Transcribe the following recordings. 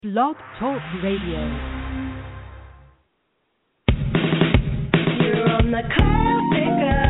Blog Talk Radio. You're on the Classica.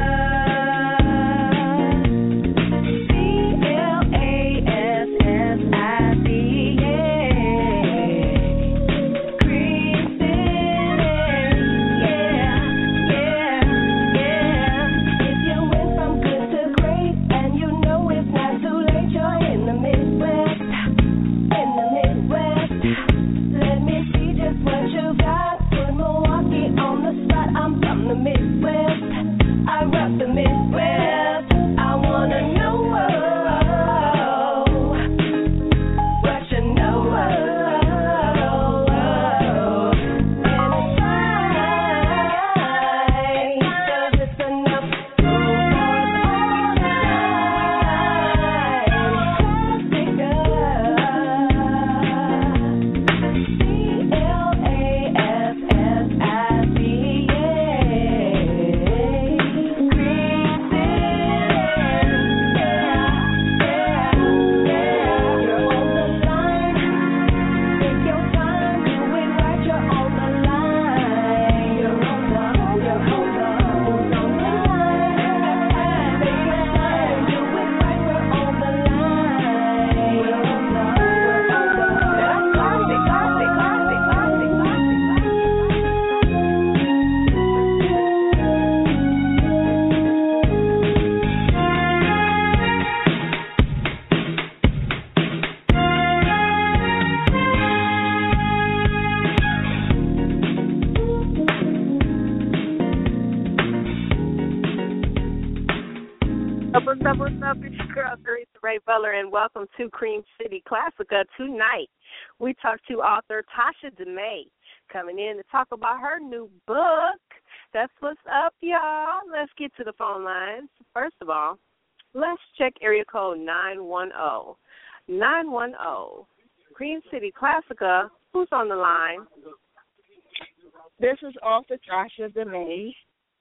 What's up? It's your girl, Theresa Ray Butler, and welcome to Cream City Classica. Tonight, we talk to author Tasha DeMay, coming in to talk about her new book. That's what's up, y'all. Let's get to the phone lines. First of all, let's check area code 910. 910. Cream City Classica. Who's on the line? This is author Tasha DeMay.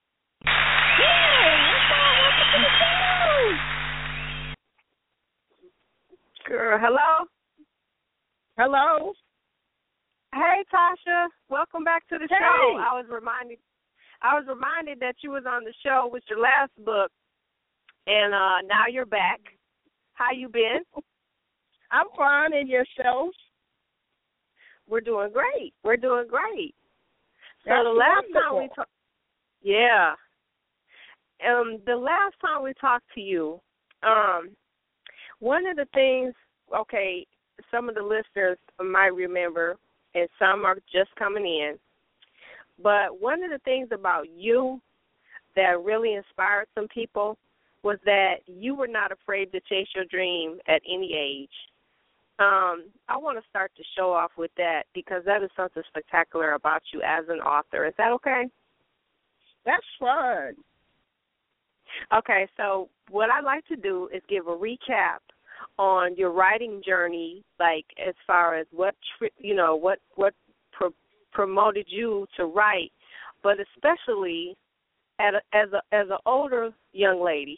Girl, hello? Hello? Hey, Tasha. Welcome back to the Hey. show. I was reminded that you was on the show with your last book, and now you're back. How you been? I'm fine, and yourself? We're doing great. That's So the last time we talked, yeah. The last time we talked to you, one of the things, okay, some of the listeners might remember, and some are just coming in, but one of the things about you that really inspired some people was that you were not afraid to chase your dream at any age. I want to start the show off with that because that is something spectacular about you as an author. Is that okay? That's fun. Okay, so what I'd like to do is give a recap on your writing journey, like as far as what promoted you to write, but especially as an older young lady,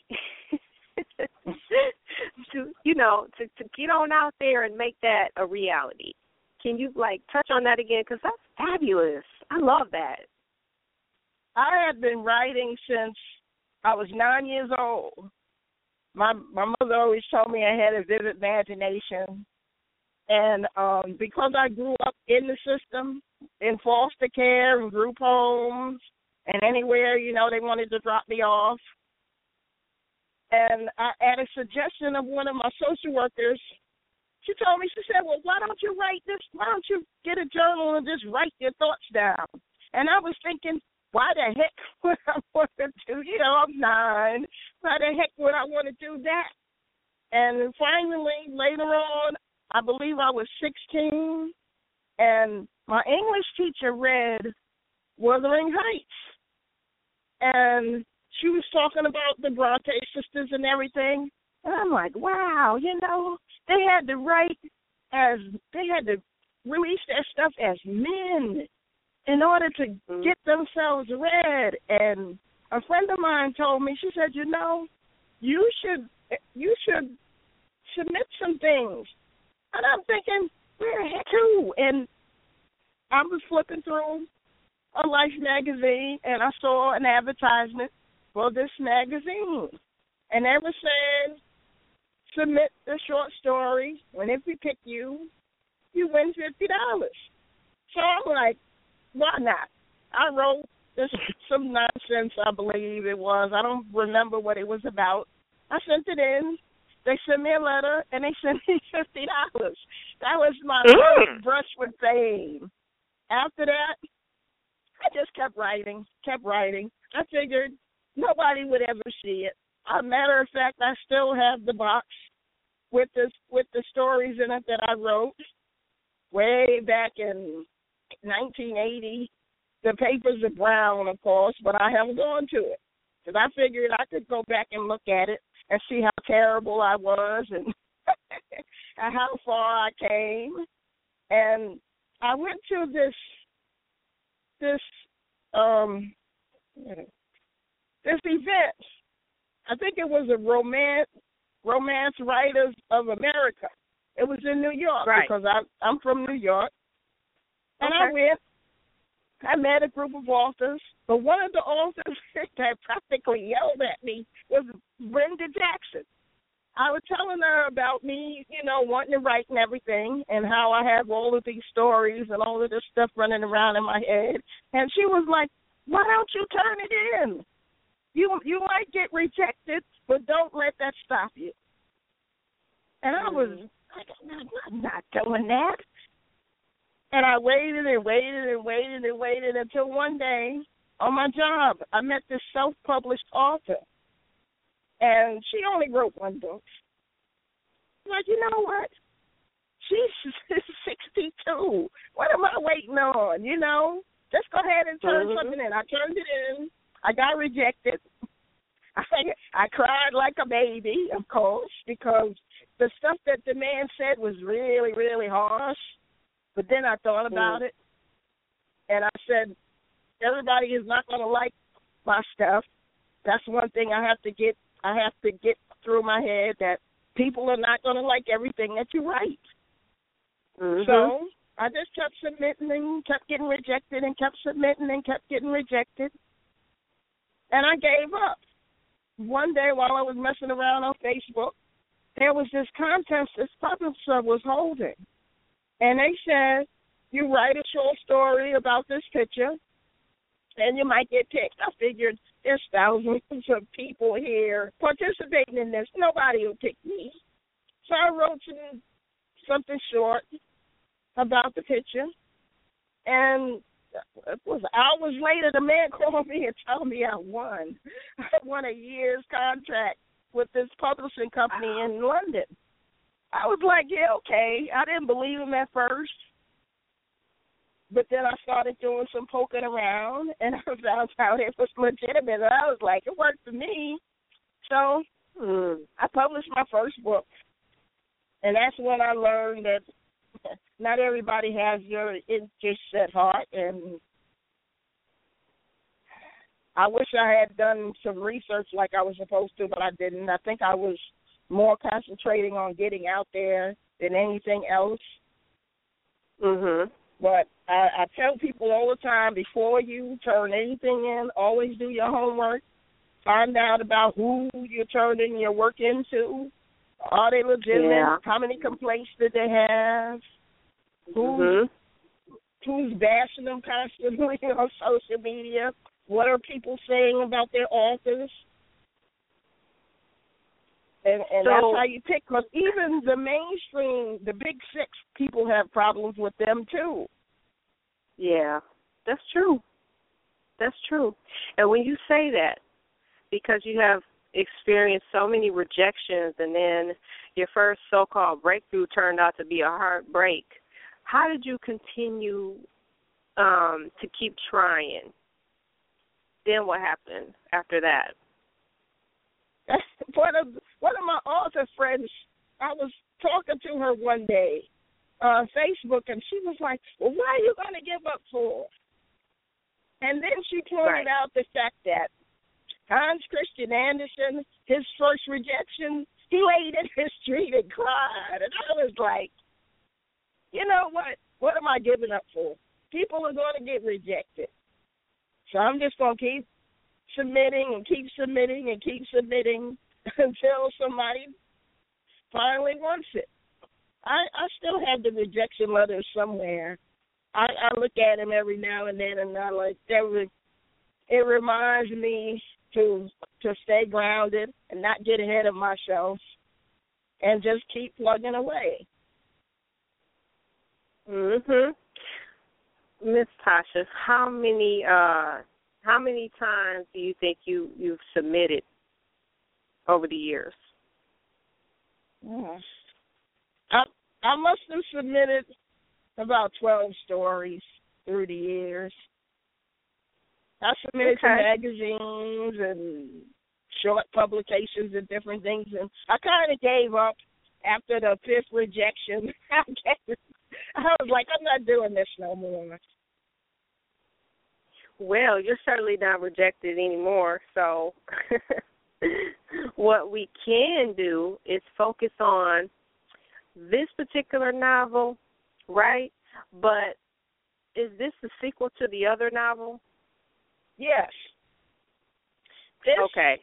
to get on out there and make that a reality. Can you touch on that again? Because that's fabulous. I love that. I have been writing since I was 9 years old. My mother always told me I had a vivid imagination. And because I grew up in the system, in foster care and group homes, and anywhere, they wanted to drop me off. And at a suggestion of one of my social workers, she told me, she said, well, why don't you write this? Why don't you get a journal and just write your thoughts down? And I was thinking, why the heck would I want to do, I'm 9. Why the heck would I want to do that? And finally, later on, I believe I was 16, and my English teacher read Wuthering Heights. And she was talking about the Bronte sisters and everything. And I'm like, wow, they had to release their stuff as men in order to get themselves read. And a friend of mine told me, she said, you should submit some things. And I'm thinking, where the heck too? And I was flipping through a Life magazine, and I saw an advertisement for this magazine. And they were saying, submit a short story, and if we pick you, you win $50. So I'm like, why not? I wrote some nonsense, I believe it was. I don't remember what it was about. I sent it in. They sent me a letter, and they sent me $50. That was my first brush with fame. After that, I just kept writing. I figured nobody would ever see it. As a matter of fact, I still have the box with the stories in it that I wrote way back in 1980. The papers are brown, of course, but I haven't gone to it because I figured I could go back and look at it and see how terrible I was and and how far I came. And I went to this event. I think it was a Romance Writers of America. It was in New York because I'm from New York. And I went. I met a group of authors, but one of the authors that practically yelled at me was Brenda Jackson. I was telling her about me, wanting to write and everything, and how I have all of these stories and all of this stuff running around in my head. And she was like, why don't you turn it in? You might get rejected, but don't let that stop you. And I was like, I'm not doing that. And I waited until one day on my job, I met this self-published author. And she only wrote one book. I'm like, you know what? She's 62. What am I waiting on, Just go ahead and turn something in. I turned it in. I got rejected. I cried like a baby, of course, because the stuff that the man said was really, really harsh. But then I thought about it, and I said, everybody is not going to like my stuff. That's one thing I have to get through my head, that people are not going to like everything that you write. So I just kept submitting and kept getting rejected and kept submitting and kept getting rejected. And I gave up. One day while I was messing around on Facebook, there was this contest this publisher was holding. And they said, you write a short story about this picture, and you might get picked. I figured there's thousands of people here participating in this. Nobody will pick me. So I wrote something short about the picture. And it was hours later, the man called me and told me I won. I won a year's contract with this publishing company in London. I was like, yeah, okay. I didn't believe him at first. But then I started doing some poking around, and I found out it was legitimate. And I was like, it worked for me. So I published my first book. And that's when I learned that not everybody has your interests at heart. And I wish I had done some research like I was supposed to, but I didn't. I think I was more concentrating on getting out there than anything else. But I tell people all the time, before you turn anything in, always do your homework. Find out about who you're turning your work into. Are they legitimate? Yeah. How many complaints did they have? Who's bashing them constantly on social media? What are people saying about their authors? And that's how you pick, because even the mainstream, the big six, people have problems with them too. Yeah, that's true. That's true. And when you say that, because you have experienced so many rejections and then your first so-called breakthrough turned out to be a heartbreak, how did you continue to keep trying? Then what happened after that? One of my author friends, I was talking to her one day on Facebook, and she was like, well, what are you going to give up for? And then she pointed out the fact that Hans Christian Andersen, his first rejection, he laid in his street and cried. And I was like, you know what? What am I giving up for? People are going to get rejected. So I'm just going to keep submitting and keep submitting and keep submitting until somebody finally wants it. I still have the rejection letters somewhere. I look at them every now and then, and it reminds me to stay grounded and not get ahead of myself and just keep plugging away. Mhm. Miss Tasha, how many times do you think you've submitted over the years? I must have submitted about 12 stories through the years. I submitted to magazines and short publications and different things, and I kind of gave up after the 5th rejection. I was like, I'm not doing this no more. Well, you're certainly not rejected anymore, so what we can do is focus on this particular novel, right? But is this the sequel to the other novel? Yes. This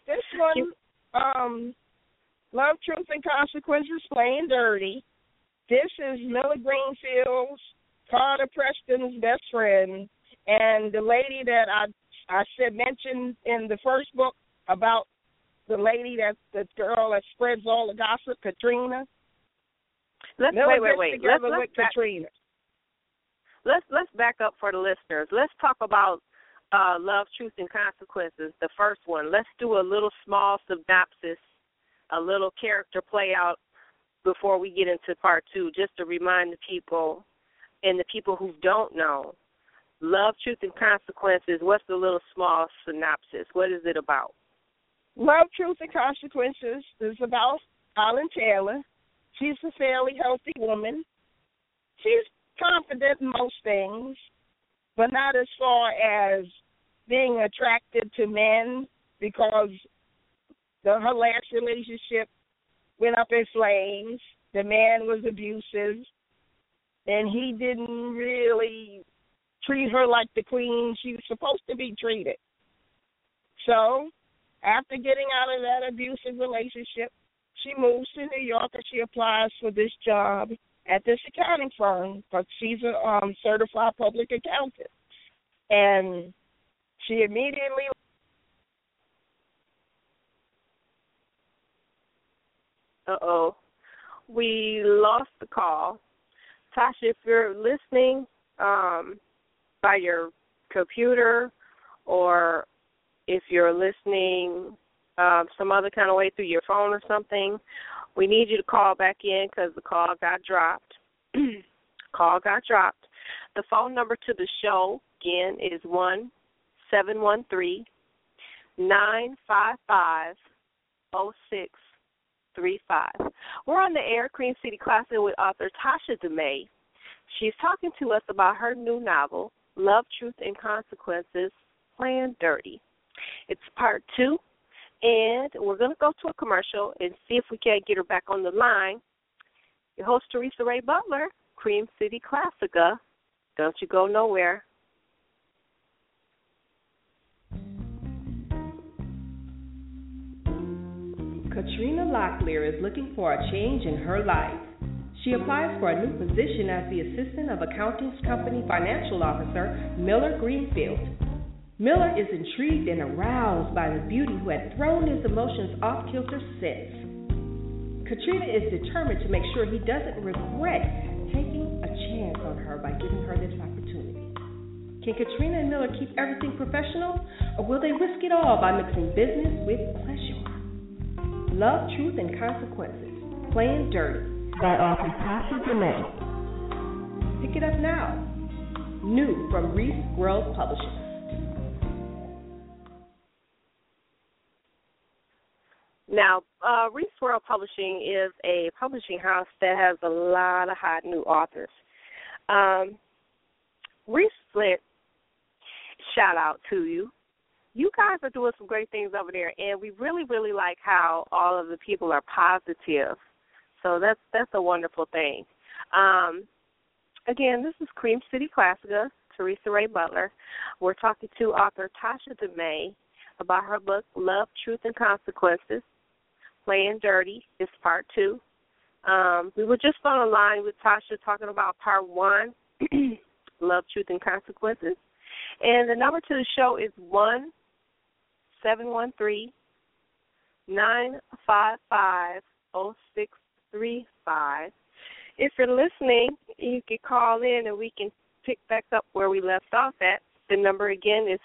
one, Love, Truth, and Consequences, Playing Dirty. This is Miller Greenfield's, Carter Preston's best friend, and the lady that I said mentioned in the first book about the lady the girl that spreads all the gossip, Katrina. Wait. Katrina. Let's back up for the listeners. Let's talk about Love, Truth, and Consequences, the first one. Let's do a little small synopsis, a little character play out before we get into part 2, just to remind the people and the people who don't know. Love, Truth, and Consequences, what's the little small synopsis? What is it about? Love, Truth, and Consequences is about Holland Taylor. She's a fairly healthy woman. She's confident in most things, but not as far as being attracted to men, because her last relationship went up in flames. The man was abusive, and he didn't really treat her like the queen she was supposed to be treated. So, after getting out of that abusive relationship, she moves to New York and she applies for this job at this accounting firm, because she's a certified public accountant. And she immediately... Uh-oh. We lost the call. Tasha, if you're listening by your computer, or if you're listening some other kind of way through your phone or something, we need you to call back in because the call got dropped. Call got dropped. The phone number to the show, again, is 1-713-955-0635. We're on the air, Cream City Classic, with author Tasha DeMay. She's talking to us about her new novel, Love, Truth, and Consequences, Playing Dirty. It's part 2, and we're going to go to a commercial and see if we can't get her back on the line. Your host, Teresa Ray Butler, Cream City Classica. Don't you go nowhere. Katrina Locklear is looking for a change in her life. She applies for a new position as the assistant of accounting company financial officer, Miller Greenfield. Miller is intrigued and aroused by the beauty who had thrown his emotions off kilter since. Katrina is determined to make sure he doesn't regret taking a chance on her by giving her this opportunity. Can Katrina and Miller keep everything professional, or will they risk it all by mixing business with pleasure? Love, Truth, and Consequences, Playing Dirty, by author Tasha DeMay. Pick it up now. New from Reese World Publishing. Now, Reese World Publishing is a publishing house that has a lot of hot new authors. Reese Flint, shout out to you. You guys are doing some great things over there, and we really, really like how all of the people are positive. So that's a wonderful thing. Again, this is Cream City Classica, Teresa Ray Butler. We're talking to author Tasha DeMay about her book, Love, Truth, and Consequences. Playing Dirty is part 2. We were just on the line with Tasha talking about part 1, Love, Truth, and Consequences. And the number to the show is 1-713-955-0635. If you're listening, you can call in and we can pick back up where we left off at. The number again is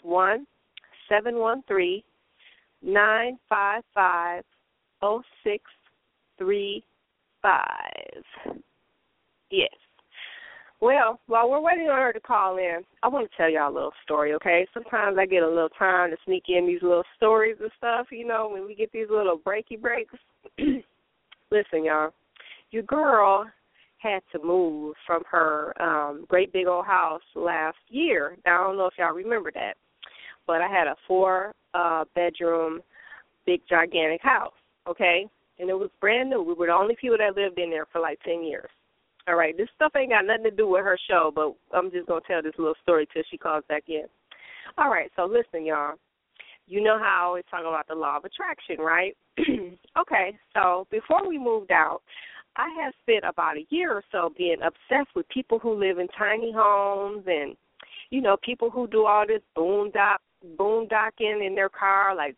1-713-955-0635. Yes. Well, while we're waiting on her to call in, I want to tell y'all a little story, okay? Sometimes I get a little time to sneak in these little stories and stuff, you know, when we get these little breaky breaks. Listen, y'all, your girl had to move from her great big old house last year. Now, I don't know if y'all remember that, but I had a 4-bedroom, big, gigantic house, okay? And it was brand new. We were the only people that lived in there for like 10 years. All right, this stuff ain't got nothing to do with her show, but I'm just going to tell this little story till she calls back in. All right, so listen, y'all. You know how I always talk about the law of attraction, right? Okay, so before we moved out, I had spent about a year or so being obsessed with people who live in tiny homes and, you know, people who do all this boondocking in their car, like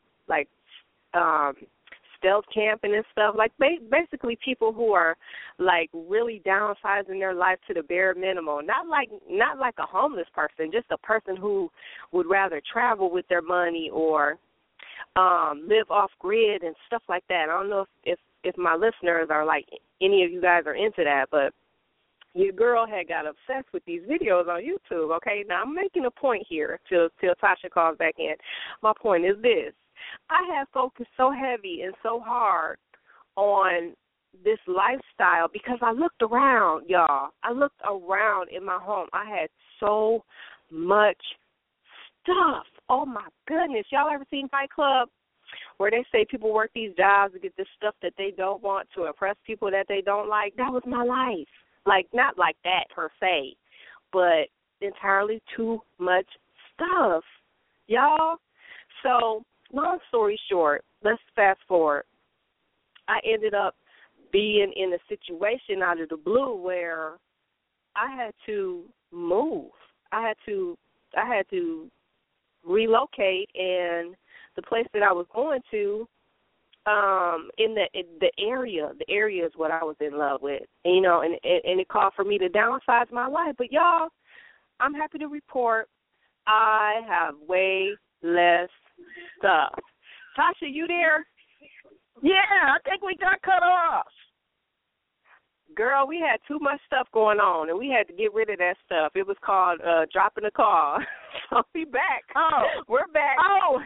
stealth camping and stuff, like basically people who are like really downsizing their life to the bare minimum. Not like a homeless person, just a person who would rather travel with their money or live off grid and stuff like that. I don't know if my listeners are like any of you guys are into that, but your girl had got obsessed with these videos on YouTube. Okay, now I'm making a point here till Tasha calls back in. My point is this. I have focused so heavy and so hard on this lifestyle because I looked around, y'all. I looked around in my home. I had so much stuff. Oh, my goodness. Y'all ever seen Fight Club where they say people work these jobs to get this stuff that they don't want to impress people that they don't like? That was my life. Like, not like that per se, but entirely too much stuff, y'all. So, long story short, let's fast forward. I ended up being in a situation out of the blue where I had to move. I had to relocate, and the place that I was going to, in the area is what I was in love with, you know, and it called for me to downsize my life. But y'all, I'm happy to report I have way less stuff. Tasha, you there? Yeah, I think we got cut off. Girl, we had too much stuff going on, and we had to get rid of that stuff. It was called dropping the call. So we back. Oh. We're back. Oh.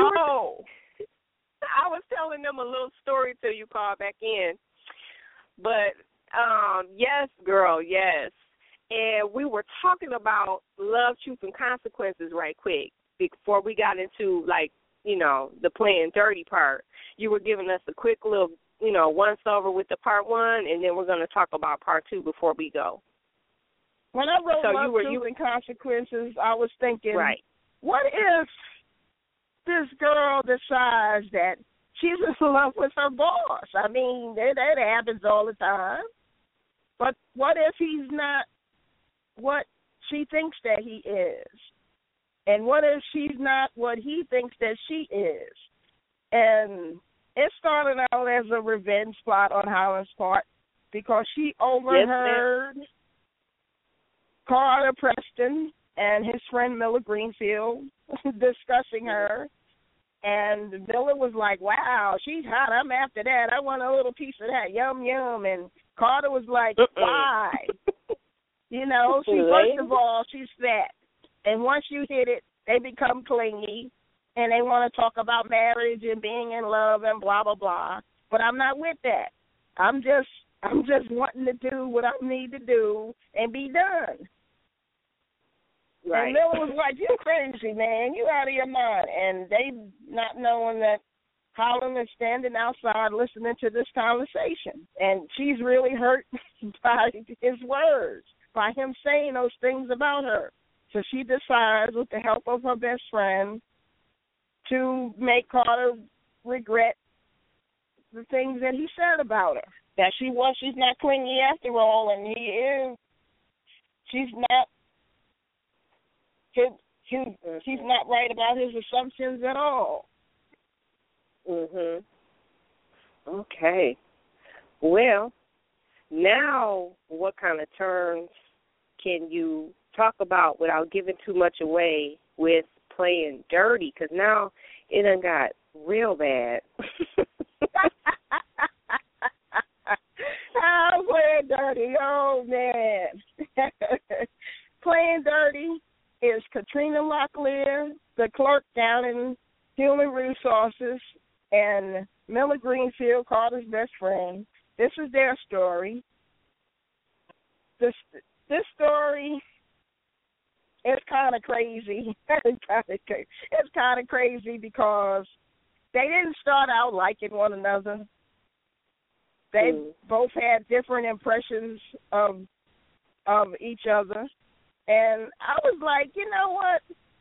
I was telling them a little story till you called back in. But, yes, girl, yes. And we were talking about love, truth, and consequences right quick before we got into, like, you know, the playing dirty part. You were giving us a quick little, you know, once-over with the part 1, and then we're going to talk about part 2 before we go. When I wrote Love, Truth, and Consequences, I was thinking, right, what if this girl decides that she's in love with her boss? I mean, that happens all the time. But what if he's not what she thinks that he is? And what if she's not what he thinks that she is? And it started out as a revenge plot on Howard's part because she overheard Carter Preston and his friend Miller Greenfield discussing her. And Miller was like, wow, she's hot. I'm after that. I want a little piece of that. Yum, yum. And Carter was like, why? You know, first of all, she's fat. And once you hit it, they become clingy, and they want to talk about marriage and being in love and blah, blah, blah. But I'm not with that. I'm just wanting to do what I need to do and be done. Right. And Miller was like, you're crazy, man. You out of your mind. And they not knowing that Colin is standing outside listening to this conversation. And she's really hurt by his words. by him saying those things about her. So she decides, with the help of her best friend, to make Carter regret the things that he said about her. That she's not clingy after all, and she's not right about his assumptions at all. Mhm. Okay. Well, now what kind of terms can you talk about without giving too much away with playing dirty? Because now it done got real bad. I'm playing dirty. Oh, man. Playing dirty is Katrina Locklear, the clerk down in Human Resources, and Miller Greenfield, Carter's best friend. This is their story. This story is kind of crazy. It's kind of crazy because they didn't start out liking one another. They both had different impressions of each other. And I was like, you know what?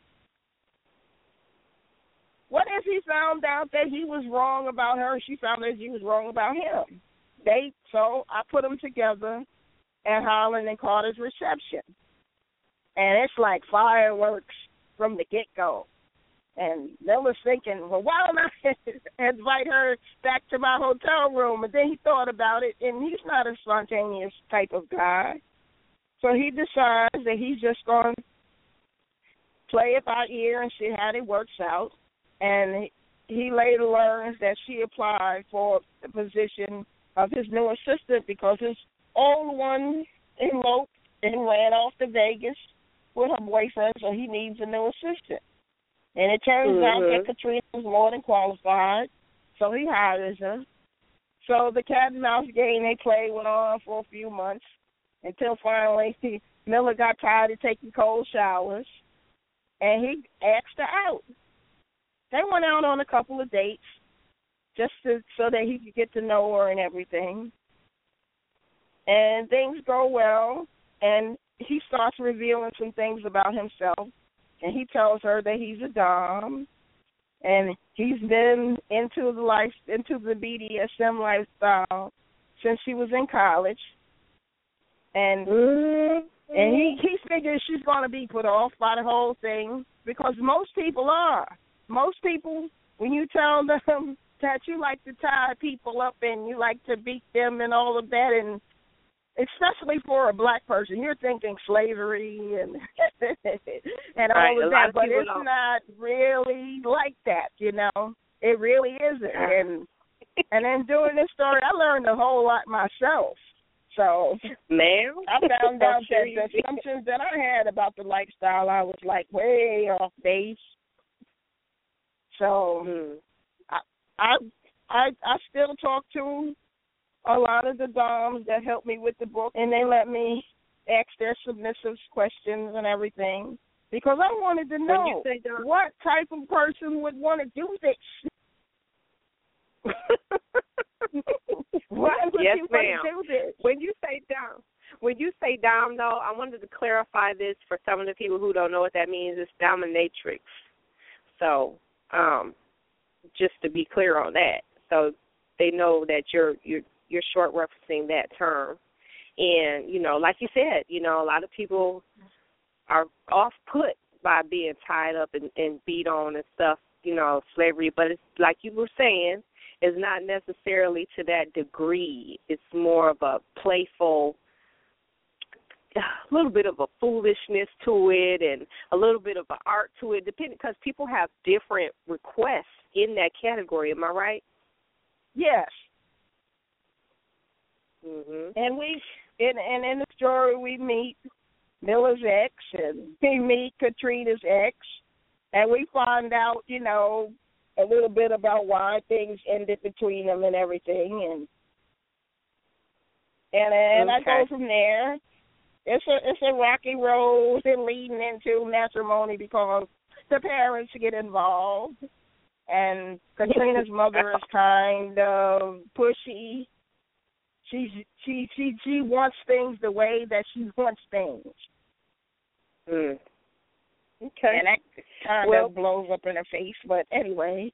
What if he found out that he was wrong about her, she found out she was wrong about him? So I put them together at Harlan and Carter's reception. And it's like fireworks from the get-go. And Miller's thinking, well, why don't I invite her back to my hotel room? And then he thought about it, and he's not a spontaneous type of guy. So he decides that he's just going to play it by ear and see how it works out. And he later learns that she applied for the position of his new assistant because his old one eloped and ran off to Vegas with her boyfriend, so he needs a new assistant. And it turns out that Katrina was more than qualified, so he hires her. So the cat and mouse game they played went on for a few months until finally Miller got tired of taking cold showers, and he asked her out. They went out on a couple of dates just so that he could get to know her and everything. And things go well, and he starts revealing some things about himself. And he tells her that he's a dom, and he's been into the BDSM lifestyle since he was in college. And he figures she's going to be put off by the whole thing because most people are. Most people, when you tell them that you like to tie people up and you like to beat them and all of that, and especially for a black person, you're thinking slavery and all of that, but it's not really like that, you know. It really isn't. And then doing this story, I learned a whole lot myself. So, ma'am, I found out that the assumptions that I had about the lifestyle, I was like way off base. So, I still talk to a lot of the doms that help me with the book, and they let me ask their submissive questions and everything because I wanted to know what type of person would want to do this. Why would you want to do this? When you say dom, though, I wanted to clarify this for some of the people who don't know what that means. It's dominatrix. So, just to be clear on that, so they know that you're short referencing that term. And, you know, like you said, you know, a lot of people are off-put by being tied up and beat on and stuff, you know, slavery. But it's like you were saying, it's not necessarily to that degree. It's more of a playful, a little bit of a foolishness to it and a little bit of an art to it, depending, because people have different requests in that category. Am I right? Yes. Mm-hmm. And in the story we meet Miller's ex and we meet Katrina's ex, and we find out, you know, a little bit about why things ended between them and everything, and I go from there. It's a rocky road leading into matrimony because the parents get involved, and Katrina's mother is kind of pushy. She wants things the way that she wants things. Okay. And that kind of blows up in her face, but anyway.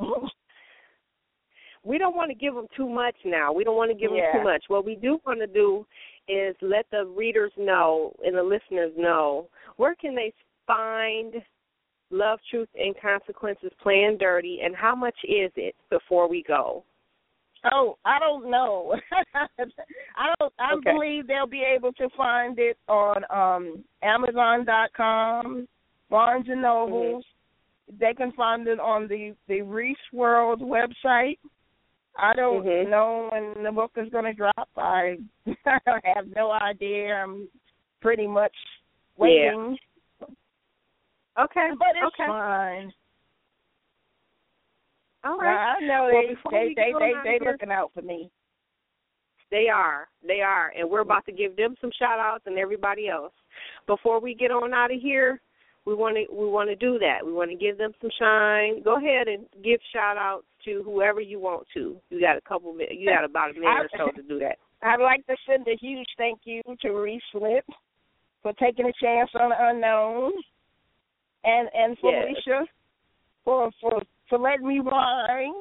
We don't want to give them too much now. We don't want to give them too much. What we do want to do is let the readers know and the listeners know, where can they find Love, Truth, and Consequences Playing Dirty, and how much is it before we go? Oh, I don't know. I believe they'll be able to find it on Amazon.com, Barnes and Nobles. They can find it on the Reese World website. I don't know when the book is going to drop. I have no idea. I'm pretty much waiting. Yeah. Okay. But it's fine. All right. I know they looking out for me. They are, and we're about to give them some shout-outs and everybody else. Before we get on out of here, we want to do that. We want to give them some shine. Go ahead and give shout-outs to whoever you want to. You got about a minute or so to do that. I'd like to send a huge thank you to Reese Flip for taking a chance on the unknown, and Felicia for letting me whine.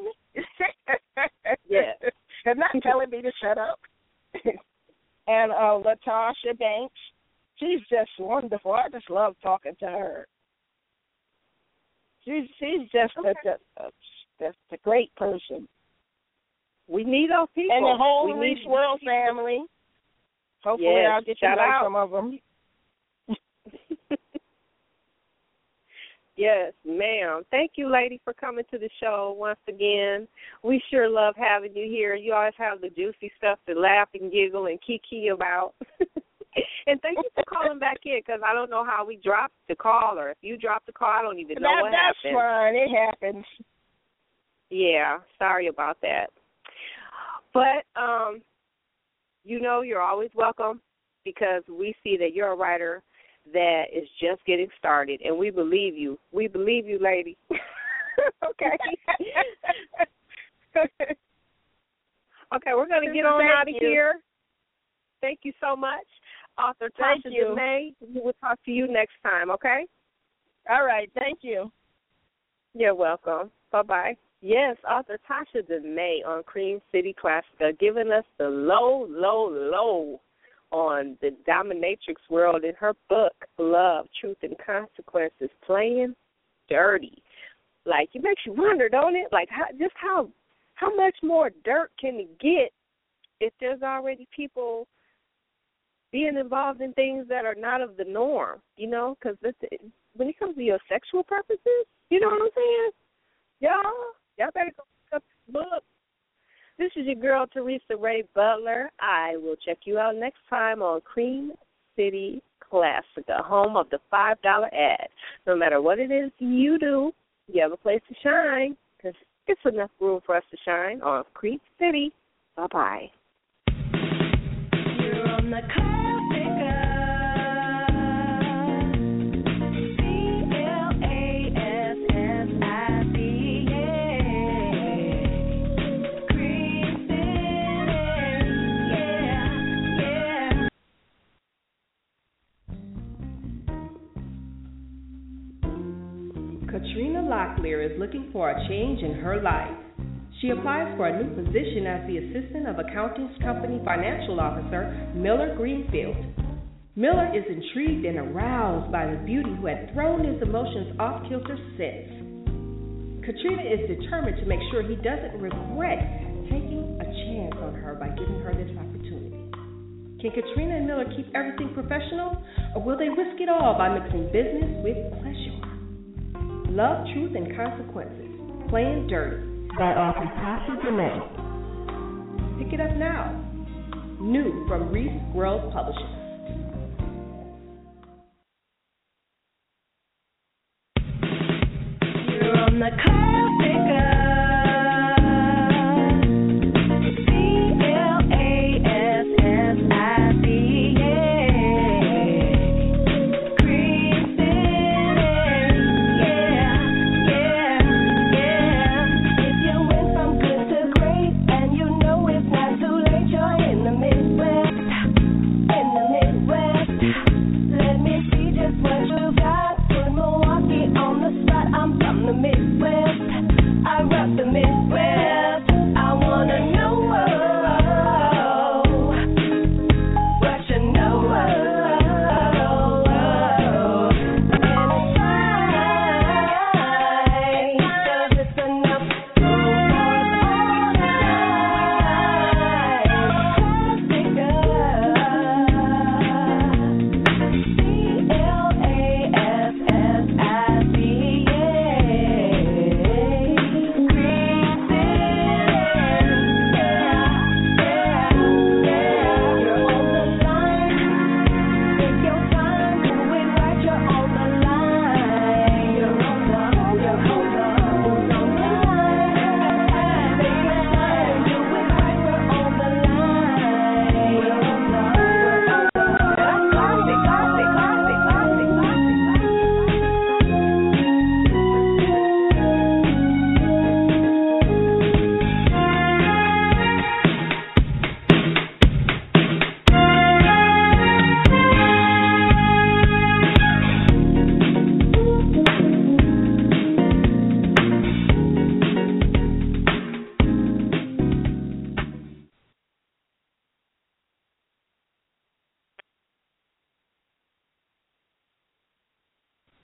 And not telling me to shut up. And Latasha Banks, she's just wonderful. I just love talking to her. She's just a great person. We need those people. And the whole Reese World family. Hopefully I'll get to know some of them. Yes, ma'am. Thank you, lady, for coming to the show once again. We sure love having you here. You always have the juicy stuff to laugh and giggle and kiki about. And thank you for calling back in, because I don't know how we dropped the call, or if you dropped the call, I don't even know what happened. That's fine. It happens. Yeah, sorry about that. But, you're always welcome, because we see that you're a writer that is just getting started, and we believe you. We believe you, lady. Okay. Okay, we're going to get on out of here. Thank you so much, author Tasha DeMay. We will talk to you next time, okay? All right, thank you. You're welcome. Bye-bye. Yes, author Tasha DeMay on Cream City Classica, giving us the low on the dominatrix world in her book, Love, Truth, and Consequences, Playing Dirty. Like, it makes you wonder, don't it? Like, how much more dirt can it get if there's already people being involved in things that are not of the norm, Because when it comes to your sexual purposes, you know what I'm saying? Y'all better go pick up this book. This is your girl, Teresa Ray Butler. I will check you out next time on Cream City Classica, home of the $5 ad. No matter what it is you do, you have a place to shine, because it's enough room for us to shine on Cream City. Bye-bye. You're on the Classica. Katrina Locklear is looking for a change in her life. She applies for a new position as the Assistant of Accounting Company Financial Officer, Miller Greenfield. Miller is intrigued and aroused by the beauty who had thrown his emotions off kilter since. Katrina is determined to make sure he doesn't regret taking a chance on her by giving her this opportunity. Can Katrina and Miller keep everything professional, or will they risk it all by mixing business with pleasure? Love, Truth, and Consequences, Playing Dirty, by author Tasha DeMay. Pick it up now. New from Reese World Publishing. You're on the Classica. In the Midwest. I rock the